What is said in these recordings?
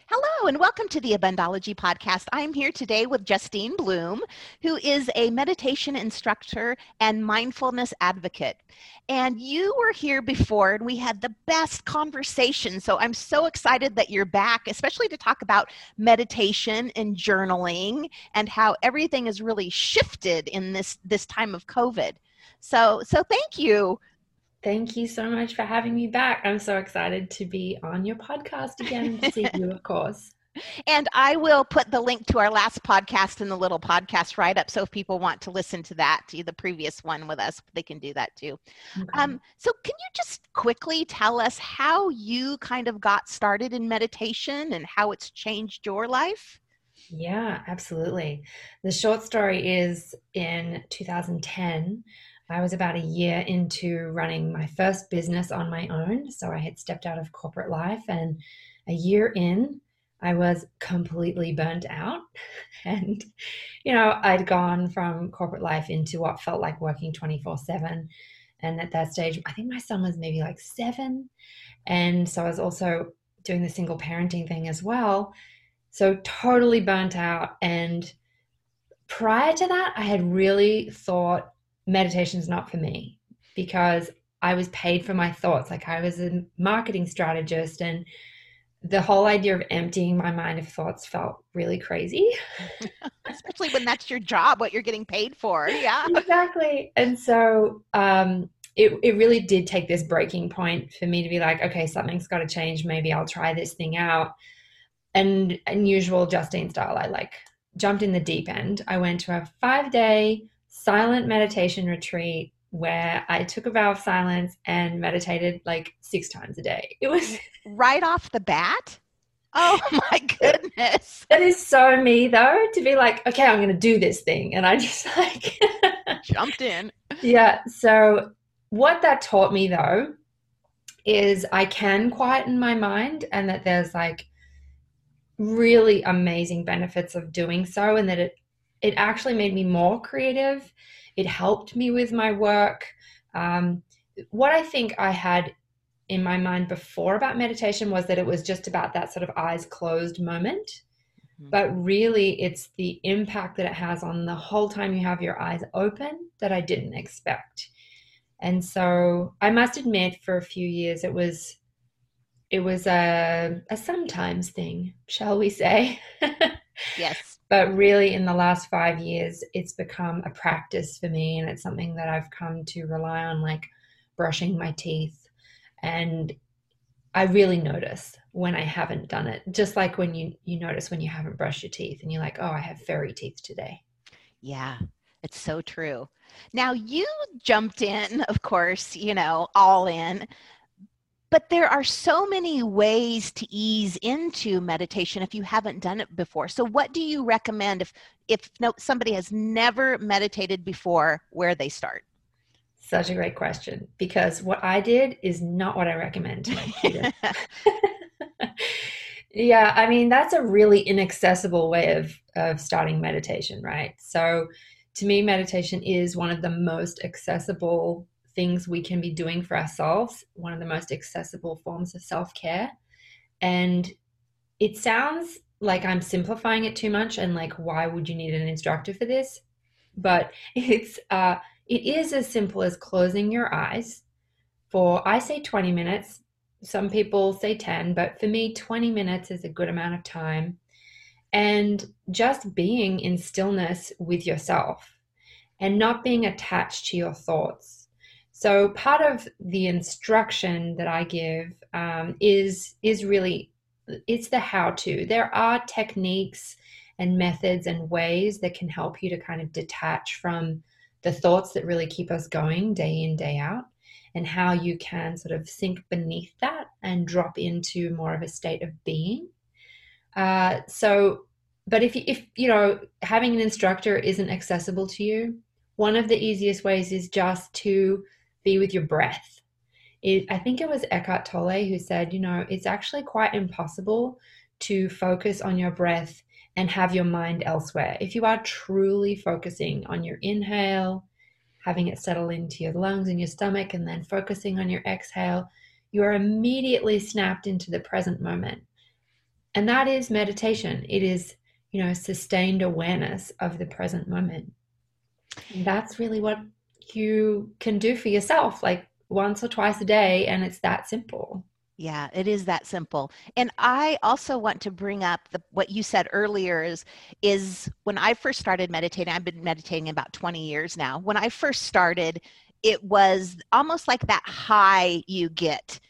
Hello, and welcome to the Abundology Podcast. I'm here today with Justine Bloom, who is a meditation instructor and mindfulness advocate. And you were here before, and we had the best conversation. So I'm so excited that you're back, especially to talk about meditation and journaling and how everything has really shifted in this time of COVID. So thank you. Thank you so much for having me back. I'm so excited to be on your podcast again and to see you, of course. And I will put the link to our last podcast in the little podcast write-up. So if people want to listen to that, to the previous one with us, they can do that too. Okay. So can you just quickly tell us how you kind of got started in meditation and how it's changed your life? Yeah, absolutely. The short story is in 2010, I was about a year into running my first business on my own. So I had stepped out of corporate life, and a year in, I was completely burnt out. And, I'd gone from corporate life into what felt like working 24/7. And at that stage, I think my son was maybe like 7. And so I was also doing the single parenting thing as well. So totally burnt out. And prior to that, I had really thought meditation's not for me because I was paid for my thoughts. Like I was a marketing strategist, and the whole idea of emptying my mind of thoughts felt really crazy. Especially when that's your job, what you're getting paid for. Yeah. Exactly. And so it really did take this breaking point for me to be like, okay, something's got to change. Maybe I'll try this thing out. And unusual Justine style, I jumped in the deep end. I went to a 5-day silent meditation retreat where I took a vow of silence and meditated like 6 times a day. It was right off the bat. Oh my goodness. That is so me though, to be like, okay, I'm going to do this thing. And I just jumped in. Yeah. So what that taught me though is I can quieten my mind, and that there's really amazing benefits of doing so, and that it actually made me more creative. It helped me with my work. What I think I had in my mind before about meditation was that it was just about that sort of eyes closed moment. Mm-hmm. But really it's the impact that it has on the whole time you have your eyes open that I didn't expect. And so I must admit, for a few years it was a sometimes thing, shall we say. Yes. But really in the last 5 years, it's become a practice for me, and it's something that I've come to rely on, like brushing my teeth. And I really notice when I haven't done it, just like when you notice when you haven't brushed your teeth and you're like, oh, I have fairy teeth today. Yeah, it's so true. Now you jumped in, of course, all in. But there are so many ways to ease into meditation if you haven't done it before. So what do you recommend if somebody has never meditated before, where they start? Such a great question, because what I did is not what I recommend to my students. Yeah, I mean, that's a really inaccessible way of starting meditation, right? So to me, meditation is one of the most accessible things we can be doing for ourselves, one of the most accessible forms of self-care. And it sounds like I'm simplifying it too much and like, why would you need an instructor for this? But it is as simple as closing your eyes for, I say 20 minutes. Some people say 10, but for me, 20 minutes is a good amount of time. And just being in stillness with yourself and not being attached to your thoughts. So part of the instruction that I give is really, it's the how-to. There are techniques and methods and ways that can help you to kind of detach from the thoughts that really keep us going day in, day out, and how you can sort of sink beneath that and drop into more of a state of being. But if having an instructor isn't accessible to you, one of the easiest ways is just to be with your breath. I think it was Eckhart Tolle who said, it's actually quite impossible to focus on your breath and have your mind elsewhere. If you are truly focusing on your inhale, having it settle into your lungs and your stomach, and then focusing on your exhale, you are immediately snapped into the present moment. And that is meditation. It is, sustained awareness of the present moment. And that's really what you can do for yourself, like once or twice a day, and it's that simple. Yeah, it is that simple. And I also want to bring up what you said earlier is when I first started meditating, I've been meditating about 20 years now. When I first started, it was almost like that high you get,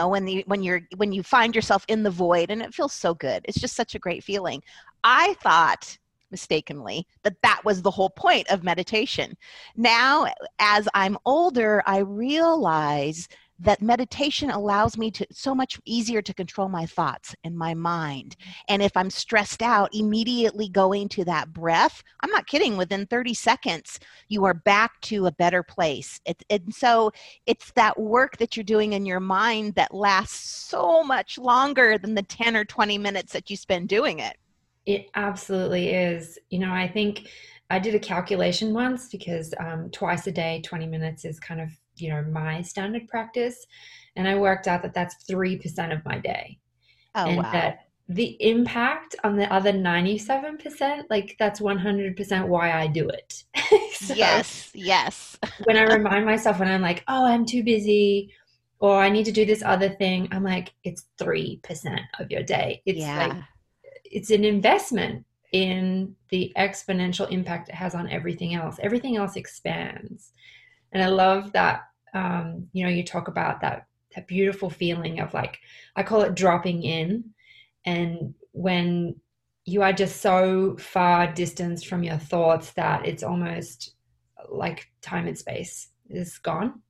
when you find yourself in the void, and it feels so good. It's just such a great feeling. I thought mistakenly that was the whole point of meditation. Now, as I'm older, I realize that meditation allows me to so much easier to control my thoughts and my mind. And if I'm stressed out, immediately going to that breath, I'm not kidding, within 30 seconds, you are back to a better place. And so it's that work that you're doing in your mind that lasts so much longer than the 10 or 20 minutes that you spend doing it. It absolutely is. I think I did a calculation once because twice a day, 20 minutes is kind of, my standard practice. And I worked out that that's 3% of my day. Oh, and wow. that the impact on the other 97%, like that's 100% why I do it. So Yes. when I remind myself when I'm like, oh, I'm too busy or I need to do this other thing, I'm like, it's 3% of your day. It's like, it's an investment in the exponential impact it has on everything else. Everything else expands. And I love that, you talk about that beautiful feeling of like, I call it dropping in. And when you are just so far distanced from your thoughts that it's almost like time and space is gone.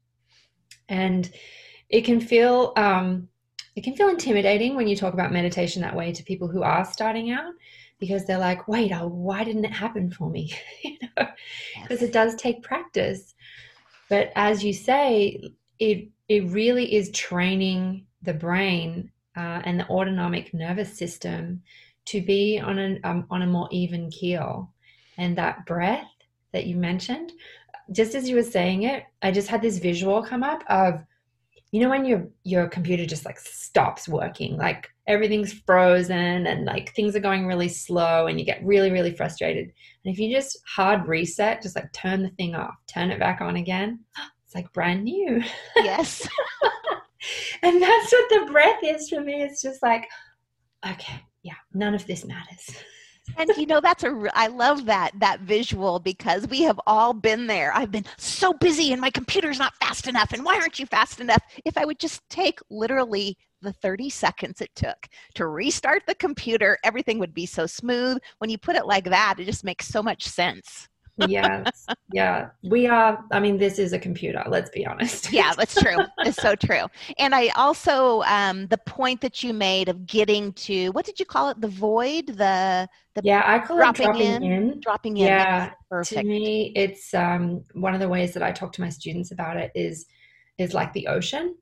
And it can feel intimidating when you talk about meditation that way to people who are starting out, because they're like, wait, why didn't it happen for me? Because it does take practice. But as you say, it really is training the brain and the autonomic nervous system to be on a more even keel. And that breath that you mentioned, just as you were saying it, I just had this visual come up of, when your computer just like stops working, like everything's frozen and like things are going really slow and you get really, really frustrated. And if you just hard reset, just like turn the thing off, turn it back on again, it's like brand new. Yes. And that's what the breath is for me. It's just like, okay, yeah, none of this matters. And I love that visual, because we have all been there. I've been so busy and my computer's not fast enough. And why aren't you fast enough? If I would just take literally the 30 seconds it took to restart the computer, everything would be so smooth. When you put it like that, it just makes so much sense. Yes. Yeah. This is a computer, let's be honest. Yeah, that's true. It's so true. And I also, the point that you made of getting to, what did you call it? The void? Yeah, I call it dropping in. Dropping in. Yeah. Perfect. To me, it's one of the ways that I talk to my students about it is like the ocean.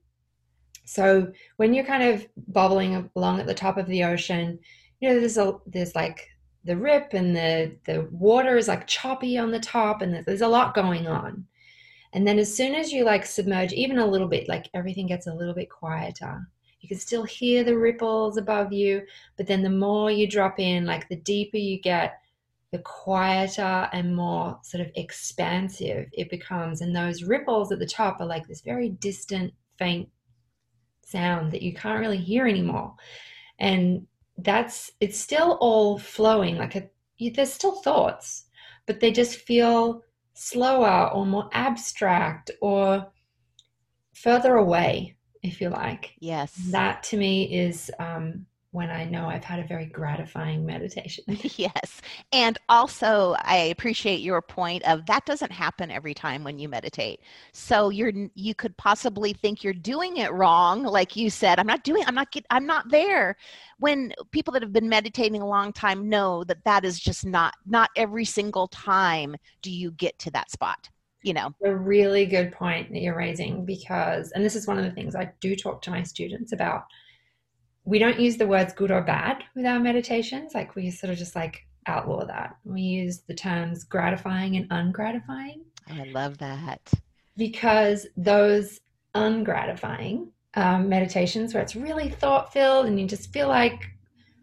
So when you're kind of bubbling along at the top of the ocean, there's like the rip and the water is like choppy on the top and there's a lot going on. And then as soon as you like submerge even a little bit, like everything gets a little bit quieter. You can still hear the ripples above you, but then the more you drop in, like the deeper you get, the quieter and more sort of expansive it becomes. And those ripples at the top are like this very distant, faint sound that you can't really hear anymore. And it's still all flowing, there's still thoughts, but they just feel slower or more abstract or further away, if you like. Yes. That to me is when I know I've had a very gratifying meditation. Yes. And also, I appreciate your point of that doesn't happen every time when you meditate. So you could possibly think you're doing it wrong. Like you said, I'm not there. When people that have been meditating a long time know that is just not every single time do you get to that spot. A really good point that you're raising, because, and this is one of the things I do talk to my students about, we don't use the words good or bad with our meditations. Like we sort of just like outlaw that. We use the terms gratifying and ungratifying. I love that. Because those ungratifying meditations where it's really thought-filled and you just feel like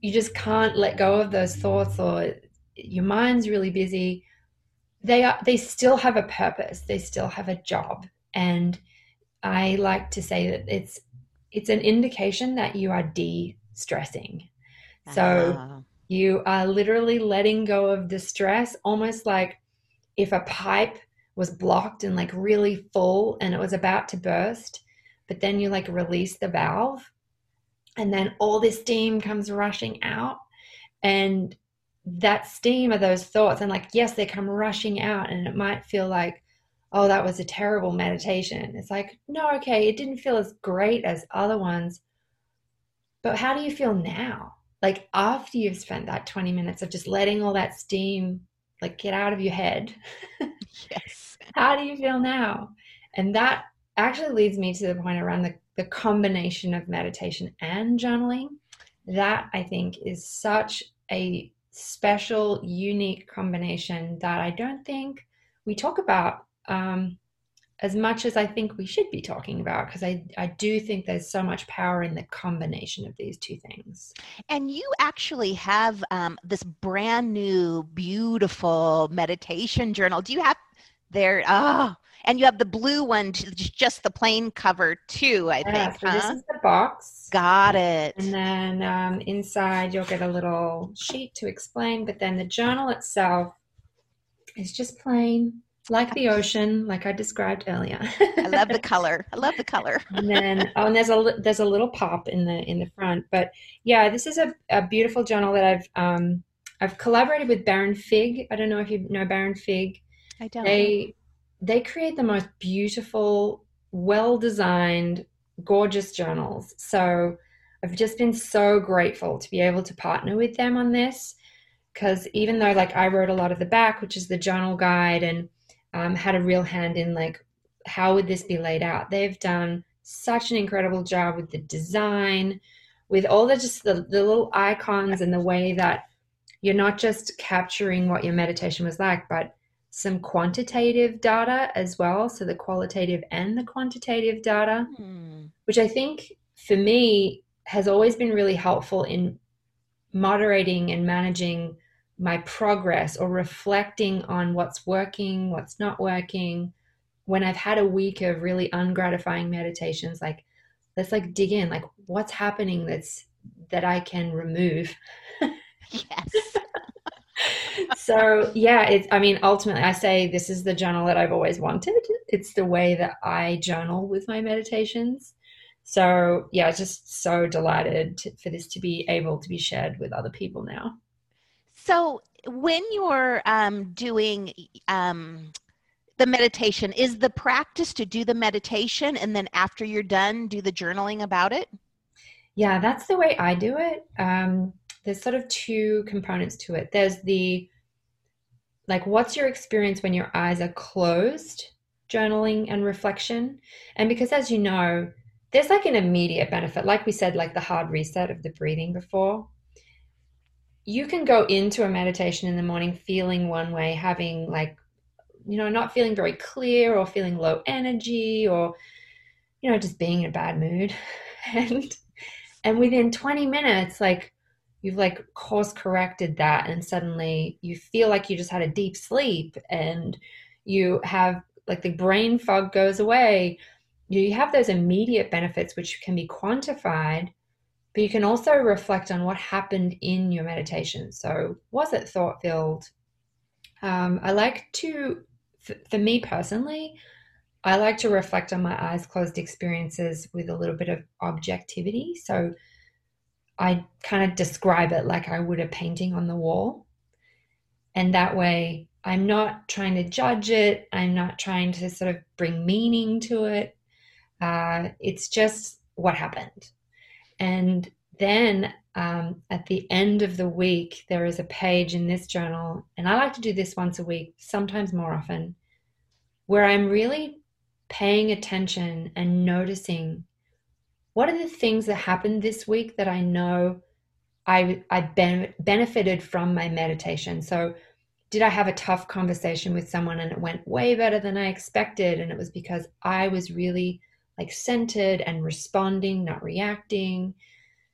you just can't let go of those thoughts, or your mind's really busy, they still have a purpose. They still have a job. And I like to say that it's an indication that you are de-stressing. So Ah, you are literally letting go of the stress, almost like if a pipe was blocked and like really full and it was about to burst, but then you like release the valve and then all this steam comes rushing out. And that steam are those thoughts. And like, yes, they come rushing out and it might feel like, oh, that was a terrible meditation. It's like, no, okay, it didn't feel as great as other ones. But how do you feel now? Like after you've spent that 20 minutes of just letting all that steam like get out of your head, yes. how do you feel now? And that actually leads me to the point around the combination of meditation and journaling. That I think is such a special, unique combination that I don't think we talk about as much as I think we should be talking about, because I do think there's so much power in the combination of these two things. And you actually have this brand new, beautiful meditation journal. Do you have there? Oh, and you have the blue one, just the plain cover too, I think. So this is the box. Got it. And then inside you'll get a little sheet to explain, but then the journal itself is just plain, like the ocean, like I described earlier. I love the color. I love the color. And then and there's a little pop in the front. But yeah, this is a beautiful journal that I've collaborated with Baron Fig. I don't know if you know Baron Fig. I don't. They create the most beautiful, well-designed, gorgeous journals. So I've just been so grateful to be able to partner with them on this, because even though like I wrote a lot of the back, which is the journal guide, and had a real hand in like how would this be laid out, they've done such an incredible job with the design, with all the little icons, and the way that you're not just capturing what your meditation was like, but some quantitative data as well. So the qualitative and the quantitative data, which I think for me has always been really helpful in moderating and managing my progress, or reflecting on what's working, what's not working. When I've had a week of really ungratifying meditations, like let's like dig in, like what's happening that I can remove. Yes. So yeah, ultimately I say this is the journal that I've always wanted. It's the way that I journal with my meditations. So yeah, just so delighted for this to be able to be shared with other people now. So when you're doing the meditation, is the practice to do the meditation and then after you're done, do the journaling about it? Yeah, that's the way I do it. There's sort of two components to it. There's like, what's your experience when your eyes are closed, journaling and reflection? And because, as you know, there's like an immediate benefit. Like we said, like the hard reset of the breathing before. You can go into a meditation in the morning feeling one way, having like, not feeling very clear, or feeling low energy, or, just being in a bad mood. And within 20 minutes, like, you've like course corrected that, and suddenly you feel like you just had a deep sleep, and you have like the brain fog goes away. You have those immediate benefits which can be quantified, but you can also reflect on what happened in your meditation. So was it thought filled? I like to, for me personally, I like to reflect on my eyes closed experiences with a little bit of objectivity. So I kind of describe it like I would a painting on the wall. And that way I'm not trying to judge it. I'm not trying to sort of bring meaning to it. It's just what happened. And then at the end of the week, there is a page in this journal, and I like to do this once a week, sometimes more often, where I'm really paying attention and noticing what are the things that happened this week that I know I benefited from my meditation. So did I have a tough conversation with someone and it went way better than I expected? And it was because I was really like centered and responding, not reacting.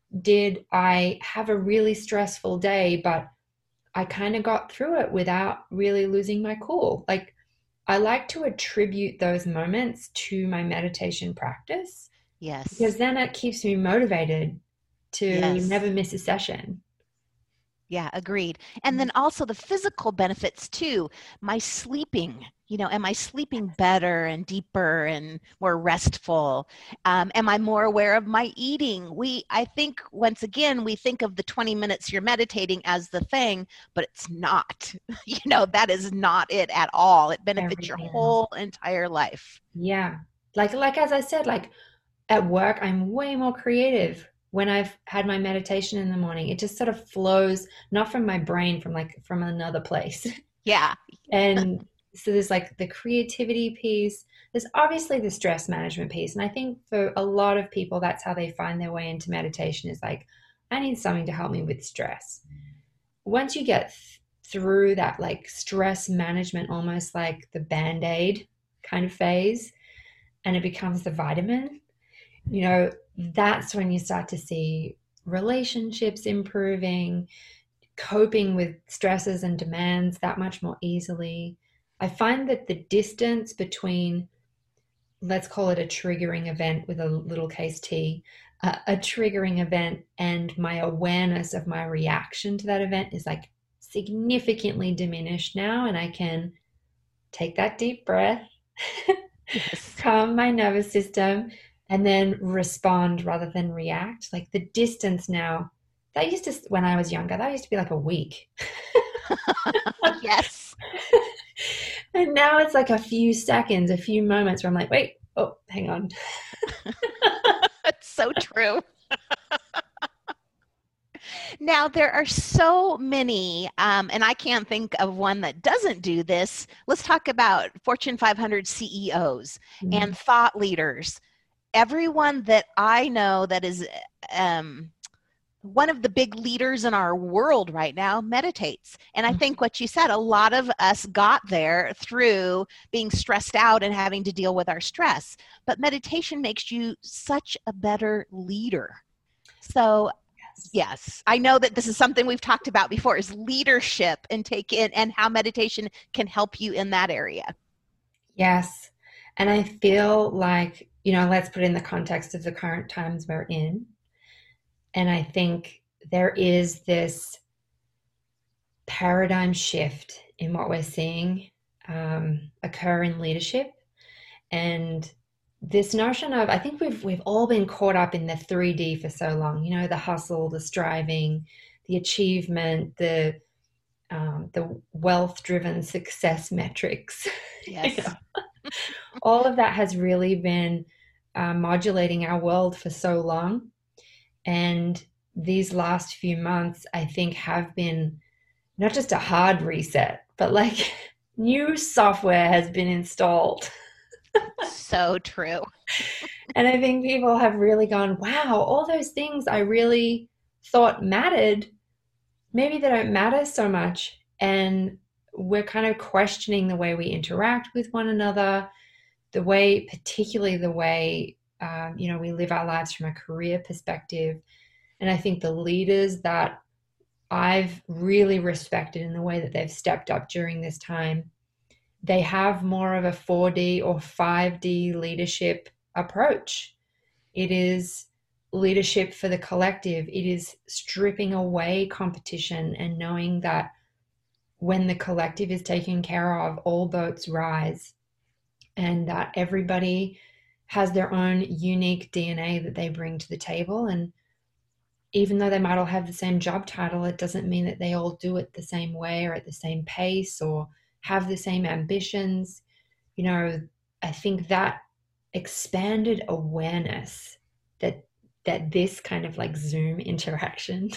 did I have a really stressful day, but I kind of got through it without really losing my cool? Like, I like to attribute those moments to my meditation practice because Yes. then it keeps me motivated to never Yes. miss a session. Yeah, agreed. And then also the physical benefits too. My sleeping, am I sleeping better and deeper and more restful? Am I more aware of my eating? I think once again, we think of the 20 minutes you're meditating as the thing, but it's not. That is not it at all. It benefits your Everything else. whole entire life. Yeah. Like as I said, like at work, I'm way more creative when I've had my meditation in the morning. It just sort of flows, not from my brain, from another place. Yeah. And so there's like the creativity piece. There's obviously the stress management piece. And I think for a lot of people, that's how they find their way into meditation is like, I need something to help me with stress. Once you get through that like stress management, almost like the band-aid kind of phase, and it becomes the vitamin, you know, that's when you start to see relationships improving, coping with stresses and demands that much more easily. I find that the distance between, let's call it a triggering event with a little case T, a triggering event and my awareness of my reaction to that event is like significantly diminished now. And I can take that deep breath, Yes. calm my nervous system, and then respond rather than react. Like the distance now, that used to, when I was younger, that used to be like a week. Yes. And now it's like a few seconds, a few moments where I'm like, wait, oh, hang on. That's so true. Now, there are so many, and I can't think of one that doesn't do this. Let's talk about Fortune 500 CEOs Mm. and thought leaders. Everyone that I know that is one of the big leaders in our world right now meditates. And I think what you said, a lot of us got there through being stressed out and having to deal with our stress. But meditation makes you such a better leader. So yes, I know that this is something we've talked about before is leadership and how meditation can help you in that area. Yes. And I feel like, let's put it in the context of the current times we're in. And I think there is this paradigm shift in what we're seeing occur in leadership. And this notion of, I think we've all been caught up in the 3D for so long, the hustle, the striving, the achievement, the wealth-driven success metrics. Yes. All of that has really been modulating our world for so long. And these last few months, I think, have been not just a hard reset, but like new software has been installed. So true. And I think people have really gone, wow, all those things I really thought mattered, maybe they don't matter so much. And we're kind of questioning the way we interact with one another, particularly the way, we live our lives from a career perspective. And I think the leaders that I've really respected in the way that they've stepped up during this time, they have more of a 4D or 5D leadership approach. It is leadership for the collective. It is stripping away competition and knowing that when the collective is taken care of, all boats rise, and that everybody has their own unique DNA that they bring to the table. And even though they might all have the same job title, it doesn't mean that they all do it the same way or at the same pace or have the same ambitions. I think that expanded awareness that this kind of like Zoom interaction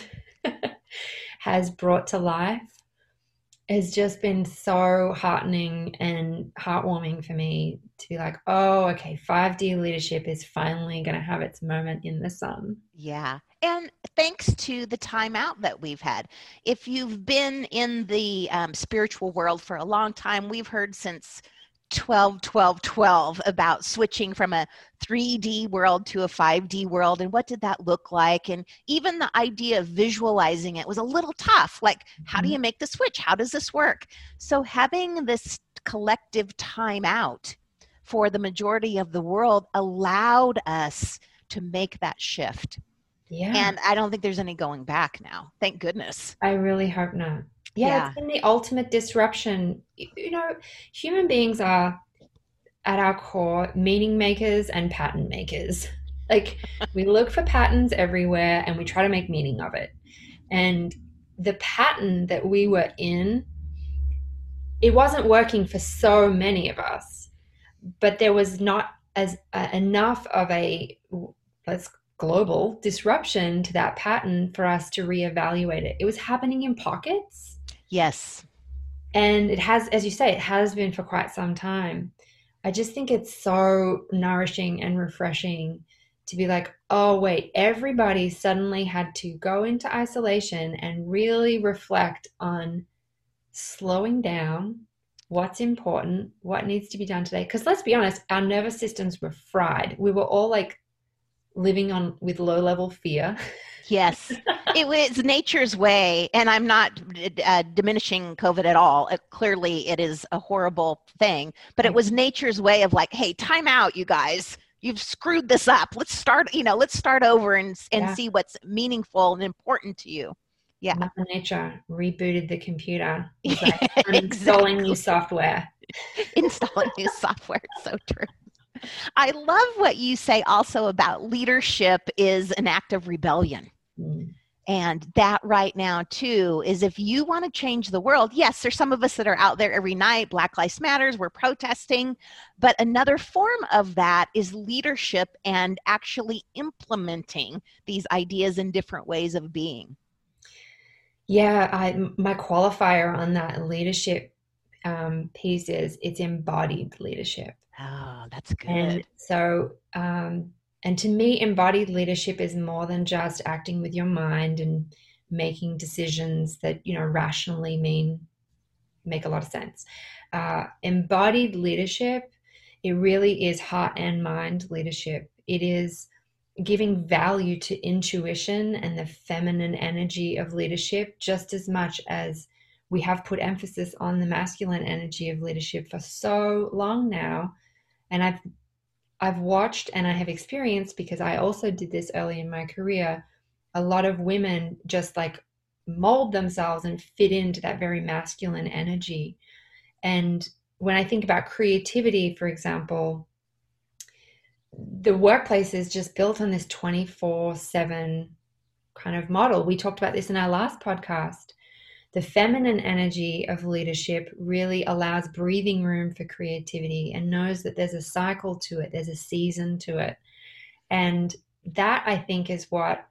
has brought to life has just been so heartening and heartwarming for me to be like, oh, okay, 5D leadership is finally going to have its moment in the sun. Yeah. And thanks to the time out that we've had. If you've been in the spiritual world for a long time, we've heard since 12, 12, 12 about switching from a 3D world to a 5D world, and what did that look like? And even the idea of visualizing it was a little tough. Like, how do you make the switch? How does this work? So having this collective time out for the majority of the world allowed us to make that shift. Yeah. And I don't think there's any going back now. Thank goodness. I really hope not. Yeah, it's been the ultimate disruption. Human beings are at our core meaning makers and pattern makers. Like, we look for patterns everywhere and we try to make meaning of it. And the pattern that we were in, it wasn't working for so many of us, but there was not as enough of a global disruption to that pattern for us to reevaluate it. It was happening in pockets. Yes. And it has, as you say, it has been for quite some time. I just think it's so nourishing and refreshing to be like, oh, wait, everybody suddenly had to go into isolation and really reflect on slowing down, what's important, what needs to be done today. Because let's be honest, our nervous systems were fried. We were all like living on with low-level fear. Yes, it was nature's way, and I'm not diminishing COVID at all. Clearly, it is a horrible thing, but it was nature's way of like, hey, time out, you guys. You've screwed this up. Let's start over and see what's meaningful and important to you. Yeah. Mother Nature rebooted the computer. Like, installing new software. Installing new software. So true. I love what you say also about leadership is an act of rebellion. And that right now too is, if you want to change the world, yes, there's some of us that are out there every night, Black Lives Matters, we're protesting, but another form of that is leadership and actually implementing these ideas in different ways of being. Yeah, my qualifier on that leadership piece is it's embodied leadership. Oh, that's good. And so, and to me, embodied leadership is more than just acting with your mind and making decisions that, rationally make a lot of sense. Embodied leadership, it really is heart and mind leadership. It is giving value to intuition and the feminine energy of leadership just as much as we have put emphasis on the masculine energy of leadership for so long now. And I've watched and I have experienced, because I also did this early in my career, a lot of women just like mold themselves and fit into that very masculine energy. And when I think about creativity, for example, the workplace is just built on this 24/7 kind of model. We talked about this in our last podcast. The feminine energy of leadership really allows breathing room for creativity and knows that there's a cycle to it, there's a season to it. And that, I think, is what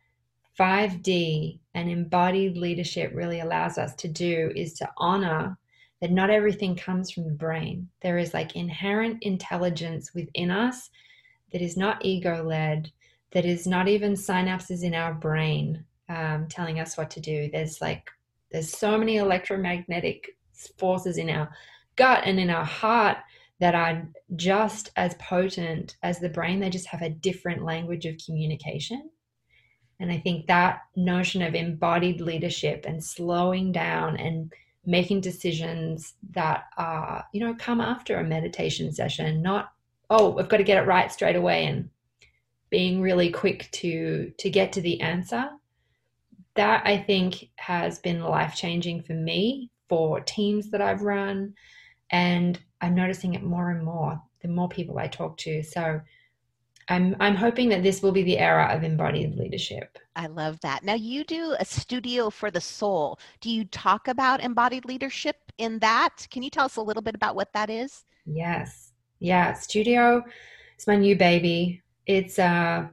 5D and embodied leadership really allows us to do, is to honor that not everything comes from the brain. There is like inherent intelligence within us that is not ego-led, that is not even synapses in our brain telling us what to do. There's so many electromagnetic forces in our gut and in our heart that are just as potent as the brain. They just have a different language of communication. And I think that notion of embodied leadership and slowing down and making decisions that are, come after a meditation session, not, oh, I've got to get it right straight away, and being really quick to get to the answer. That, I think, has been life-changing for me, for teams that I've run, and I'm noticing it more and more the more people I talk to. So I'm hoping that this will be the era of embodied leadership. I love that. Now, you do a studio for the soul. Do you talk about embodied leadership in that? Can you tell us a little bit about what that is? Yes. Yeah. Studio is my new baby. It's a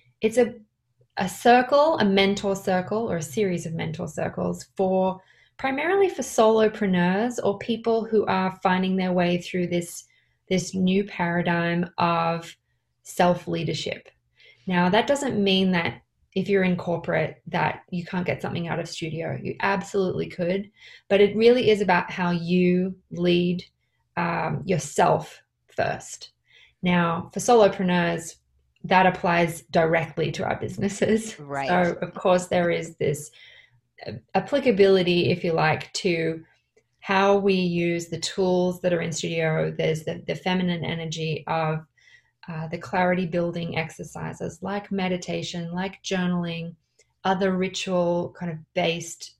circle, a mentor circle, or a series of mentor circles primarily for solopreneurs or people who are finding their way through this new paradigm of self-leadership. Now, that doesn't mean that if you're in corporate that you can't get something out of studio. You absolutely could, but it really is about how you lead yourself first. Now, for solopreneurs, that applies directly to our businesses. Right. So, of course, there is this applicability, if you like, to how we use the tools that are in studio. There's the feminine energy of the clarity building exercises like meditation, like journaling, other ritual kind of based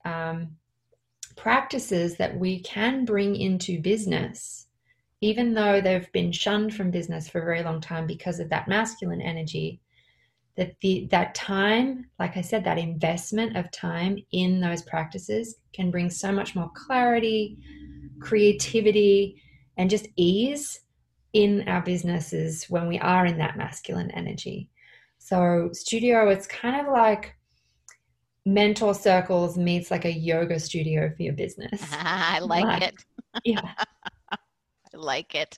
practices that we can bring into business, even though they've been shunned from business for a very long time because of that masculine energy. That time, like I said, that investment of time in those practices can bring so much more clarity, creativity, and just ease in our businesses when we are in that masculine energy. So studio, it's kind of like mentor circles meets like a yoga studio for your business. I like it. Yeah. I like it.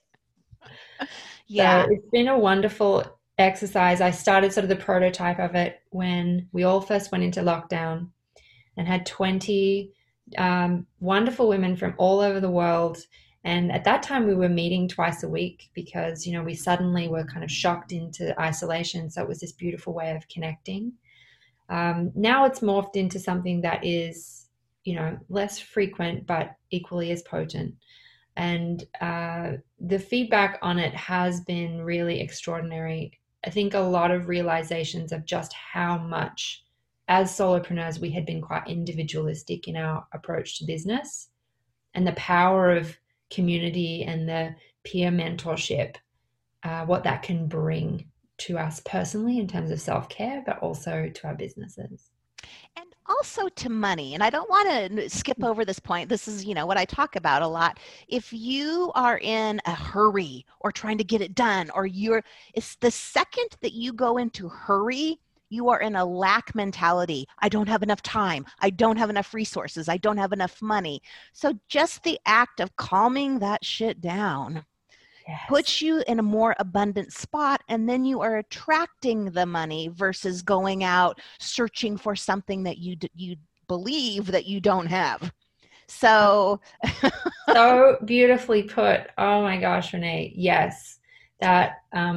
Yeah. So it's been a wonderful exercise. I started sort of the prototype of it when we all first went into lockdown and had 20 wonderful women from all over the world. And at that time, we were meeting twice a week because, we suddenly were kind of shocked into isolation. So it was this beautiful way of connecting. Now it's morphed into something that is, less frequent, but equally as potent. And the feedback on it has been really extraordinary. I think a lot of realizations of just how much, as solopreneurs, we had been quite individualistic in our approach to business, and the power of community and the peer mentorship, what that can bring to us personally in terms of self-care, but also to our businesses. And also to money. And I don't want to skip over this point. This is, what I talk about a lot. If you are in a hurry or trying to get it done, or it's the second that you go into hurry, you are in a lack mentality. I don't have enough time. I don't have enough resources. I don't have enough money. So just the act of calming that shit down puts you in a more abundant spot, and then you are attracting the money versus going out searching for something that you believe that you don't have. So so beautifully put. Oh my gosh, Renee. Yes, that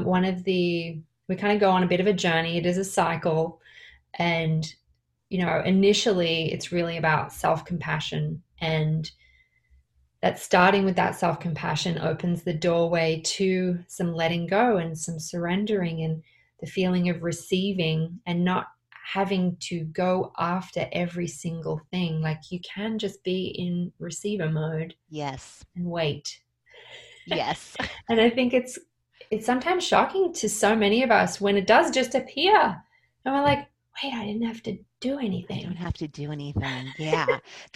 we kind of go on a bit of a journey. It is a cycle, and initially it's really about self-compassion, and that starting with that self-compassion opens the doorway to some letting go and some surrendering and the feeling of receiving and not having to go after every single thing. Like you can just be in receiver mode. Yes. And wait. Yes. And I think it's sometimes shocking to so many of us when it does just appear. And we're like, wait, I didn't have to do anything. I don't have to do anything. Yeah.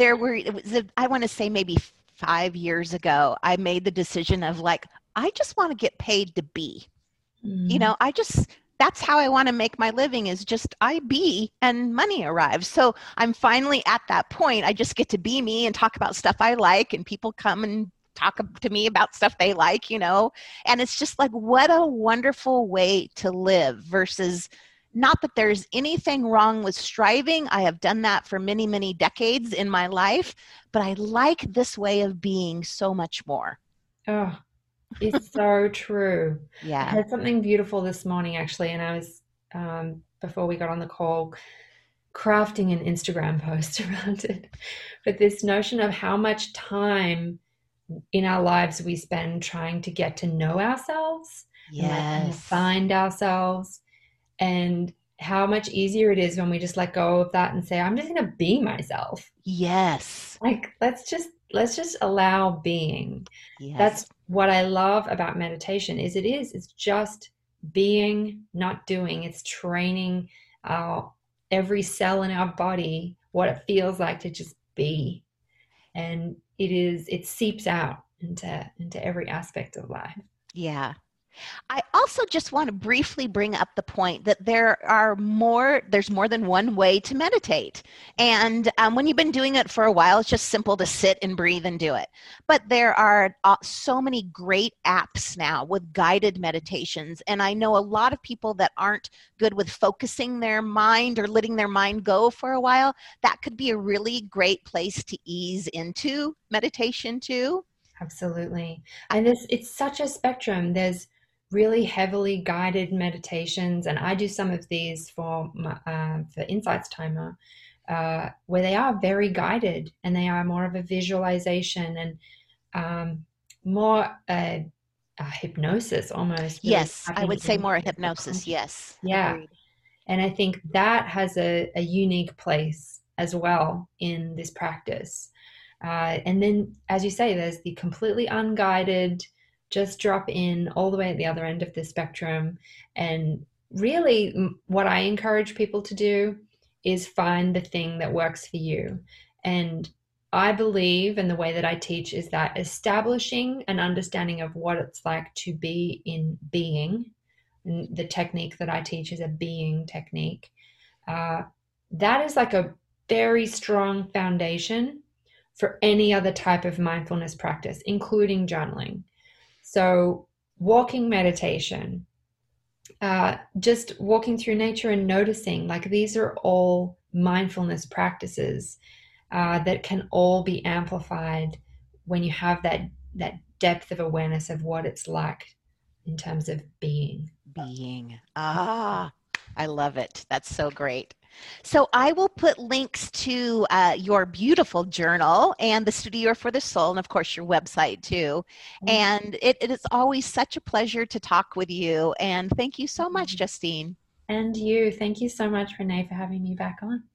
I want to say maybe 5 years ago, I made the decision of like, I just want to get paid to be. That's how I want to make my living, is just I be and money arrives. So I'm finally at that point. I just get to be me and talk about stuff I like, and people come and talk to me about stuff they like, and it's just like, what a wonderful way to live versus not that there's anything wrong with striving. I have done that for many, many decades in my life, but I like this way of being so much more. Oh, it's so true. Yeah. I had something beautiful this morning, actually, and I was, before we got on the call, crafting an Instagram post around it. But this notion of how much time in our lives we spend trying to get to know ourselves, and find ourselves, and how much easier it is when we just let go of that and say, I'm just going to be myself. Yes. Like, let's just allow being. Yes. That's what I love about meditation it's just being, not doing. It's training every cell in our body, what it feels like to just be. And it seeps out into every aspect of life. Yeah. I also just want to briefly bring up the point that there's more than one way to meditate. And when you've been doing it for a while, it's just simple to sit and breathe and do it. But there are so many great apps now with guided meditations. And I know a lot of people that aren't good with focusing their mind or letting their mind go for a while. That could be a really great place to ease into meditation too. Absolutely. And it's such a spectrum. There's really heavily guided meditations, and I do some of these for Insights Timer, where they are very guided and they are more of a visualization and more a hypnosis almost, really Yes, I tapping would say into more the hypnosis. subconscious. Yes, Yeah. agreed. And I think that has a unique place as well in this practice. And then, as you say, there's the completely unguided, just drop in all the way at the other end of the spectrum. And really, what I encourage people to do is find the thing that works for you. And I believe, and the way that I teach is that establishing an understanding of what it's like to be in being, and the technique that I teach is a being technique. Uh, that is like a very strong foundation for any other type of mindfulness practice, including journaling. So, walking meditation, just walking through nature and noticing, like these are all mindfulness practices that can all be amplified when you have that depth of awareness of what it's like in terms of being. Being. Ah, I love it. That's so great. So I will put links to your beautiful journal and the Studio for the Soul, and of course your website too. And it is always such a pleasure to talk with you. And thank you so much, Justine. And you, thank you so much, Renee, for having me back on.